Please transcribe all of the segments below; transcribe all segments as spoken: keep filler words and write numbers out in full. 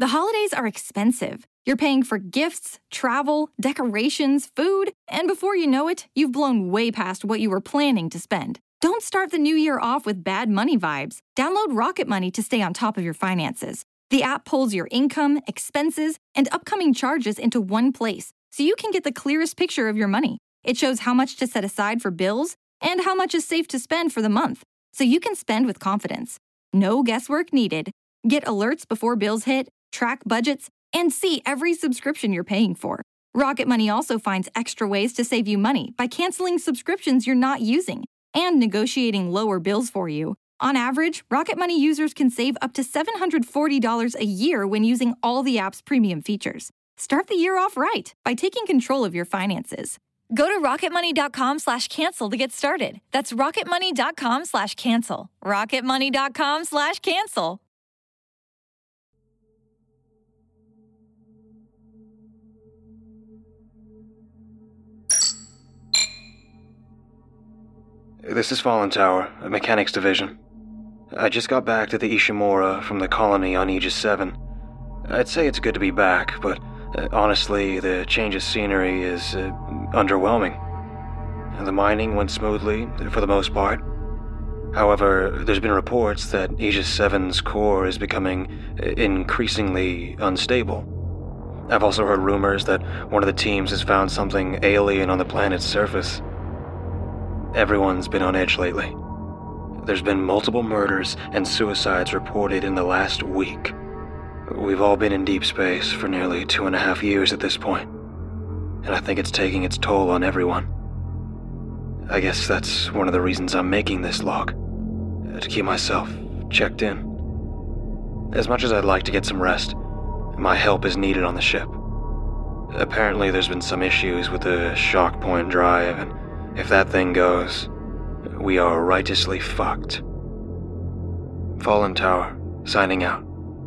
The holidays are expensive. You're paying for gifts, travel, decorations, food, and before you know it, you've blown way past what you were planning to spend. Don't start the new year off with bad money vibes. Download Rocket Money to stay on top of your finances. The app pulls your income, expenses, and upcoming charges into one place, so you can get the clearest picture of your money. It shows how much to set aside for bills and how much is safe to spend for the month, so you can spend with confidence. No guesswork needed. Get alerts before bills hit, track budgets, and see every subscription you're paying for. Rocket Money also finds extra ways to save you money by canceling subscriptions you're not using and negotiating lower bills for you. On average, Rocket Money users can save up to seven hundred forty dollars a year when using all the app's premium features. Start the year off right by taking control of your finances. Go to rocketmoney.com slash cancel to get started. That's rocketmoney.com slash cancel. rocketmoney.com slash cancel. This is Fallen Tower, a mechanics division. I just got back to the Ishimura from the colony on Aegis seven. I'd say it's good to be back, but uh, honestly, the change of scenery is uh, underwhelming. The mining went smoothly, for the most part. However, there's been reports that Aegis seven's core is becoming increasingly unstable. I've also heard rumors that one of the teams has found something alien on the planet's surface. Everyone's been on edge lately. There's been multiple murders and suicides reported in the last week. We've all been in deep space for nearly two and a half years at this point, and I think it's taking its toll on everyone. I guess that's one of the reasons I'm making this log, to keep myself checked in. As much as I'd like to get some rest, my help is needed on the ship. Apparently there's been some issues with the shock point drive, and if that thing goes, we are righteously fucked. Fallen Tower, signing out.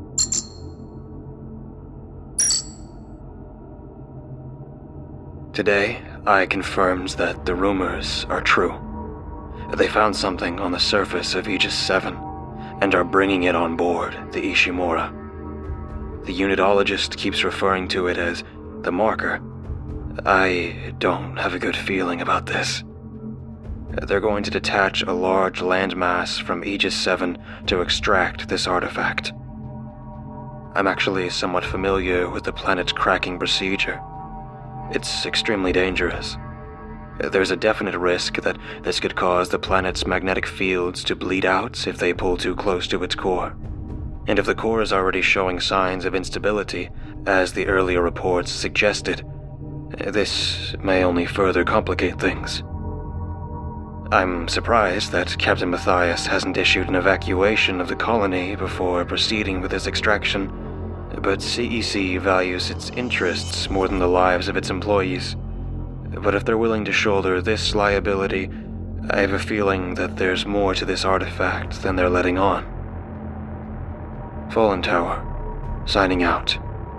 Today, I confirmed that the rumors are true. They found something on the surface of Aegis seven and are bringing it on board the Ishimura. The unitologist keeps referring to it as the marker. I don't have a good feeling about this. They're going to detach a large landmass from Aegis seven to extract this artifact. I'm actually somewhat familiar with the planet's cracking procedure. It's extremely dangerous. There's a definite risk that this could cause the planet's magnetic fields to bleed out if they pull too close to its core. And if the core is already showing signs of instability, as the earlier reports suggested, this may only further complicate things. I'm surprised that Captain Matthias hasn't issued an evacuation of the colony before proceeding with this extraction, but C E C values its interests more than the lives of its employees. But if they're willing to shoulder this liability, I have a feeling that there's more to this artifact than they're letting on. Fallen Tower, signing out.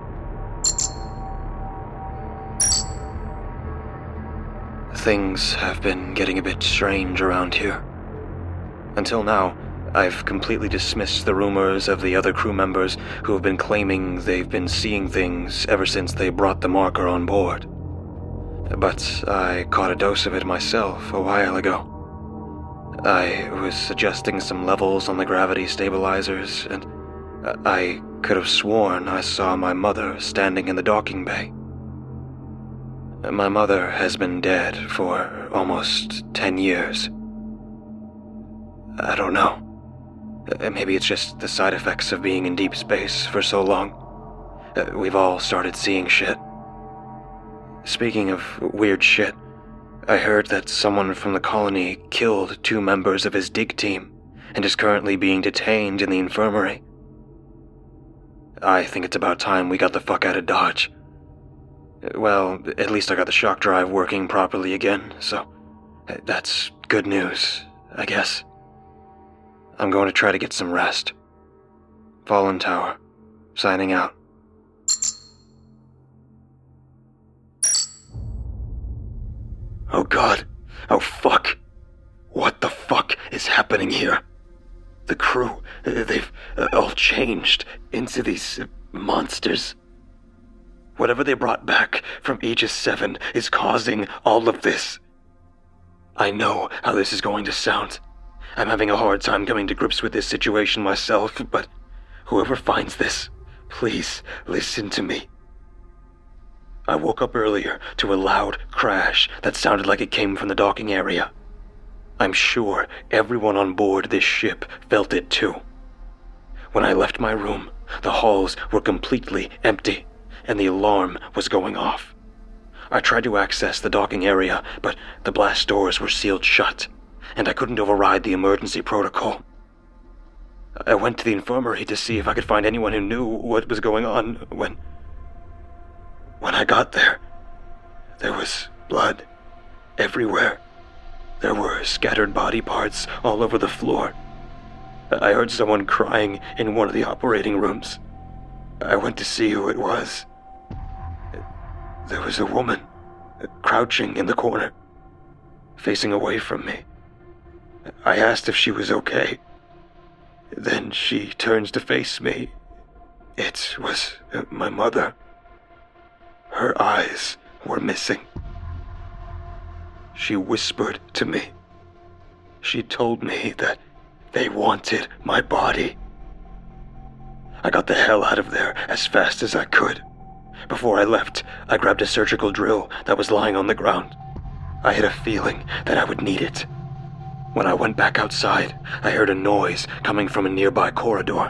Things have been getting a bit strange around here. Until now, I've completely dismissed the rumors of the other crew members who have been claiming they've been seeing things ever since they brought the marker on board. But I caught a dose of it myself a while ago. I was adjusting some levels on the gravity stabilizers, and I could have sworn I saw my mother standing in the docking bay. My mother has been dead for almost ten years. I don't know. Maybe it's just the side effects of being in deep space for so long. We've all started seeing shit. Speaking of weird shit, I heard that someone from the colony killed two members of his dig team and is currently being detained in the infirmary. I think it's about time we got the fuck out of Dodge. Well, at least I got the shock drive working properly again, so that's good news, I guess. I'm going to try to get some rest. Fallen Tower, signing out. Oh god. Oh fuck. What the fuck is happening here? The crew, they've all changed into these monsters. Whatever they brought back from Aegis seven is causing all of this. I know how this is going to sound. I'm having a hard time coming to grips with this situation myself, but whoever finds this, please listen to me. I woke up earlier to a loud crash that sounded like it came from the docking area. I'm sure everyone on board this ship felt it too. When I left my room, the halls were completely empty, and the alarm was going off. I tried to access the docking area, but the blast doors were sealed shut, and I couldn't override the emergency protocol. I went to the infirmary to see if I could find anyone who knew what was going on when... When I got there, there was blood everywhere. There were scattered body parts all over the floor. I heard someone crying in one of the operating rooms. I went to see who it was. There was a woman, crouching in the corner, facing away from me. I asked if she was okay. Then she turns to face me. It was my mother. Her eyes were missing. She whispered to me. She told me that they wanted my body. I got the hell out of there as fast as I could. Before I left, I grabbed a surgical drill that was lying on the ground. I had a feeling that I would need it. When I went back outside, I heard a noise coming from a nearby corridor.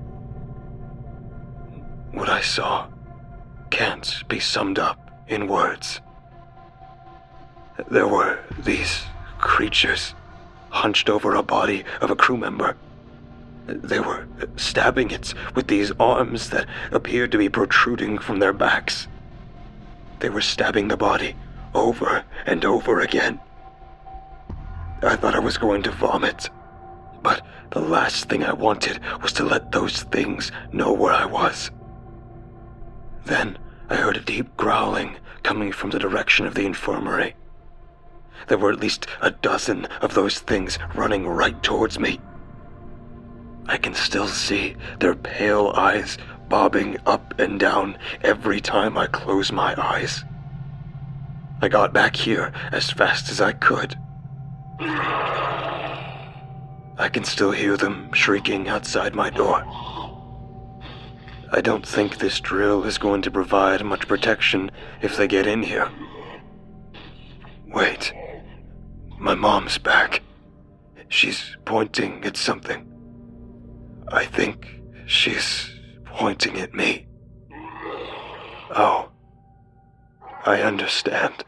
What I saw can't be summed up in words. There were these creatures hunched over a body of a crew member. They were stabbing it with these arms that appeared to be protruding from their backs. They were stabbing the body over and over again. I thought I was going to vomit, but the last thing I wanted was to let those things know where I was. Then I heard a deep growling coming from the direction of the infirmary. There were at least a dozen of those things running right towards me. I can still see their pale eyes bobbing up and down every time I close my eyes. I got back here as fast as I could. I can still hear them shrieking outside my door. I don't think this drill is going to provide much protection if they get in here. Wait. My mom's back. She's pointing at something. I think she's pointing at me. Oh, I understand.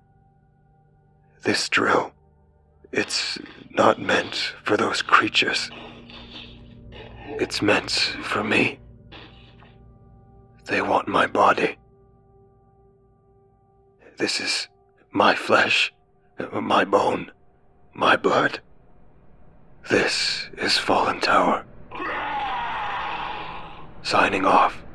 This drill, it's not meant for those creatures. It's meant for me. They want my body. This is my flesh, my bone, my blood. This is Fallen Tower. Signing off.